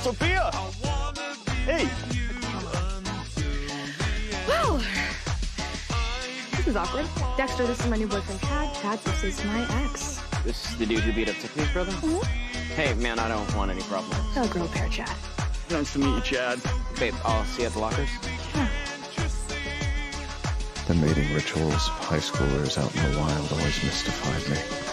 Sophia! Hey! Well, this is awkward. Dexter, this is my new boyfriend, Chad. Chad, this is my ex. This is the dude who beat up Tiffany's brother? Mm-hmm. Hey, man, I don't want any problems. Oh, girl pair, Chad. Nice to meet you, Chad. Babe, I'll see you at the lockers. Yeah. The mating rituals of high schoolers out in the wild always mystified me.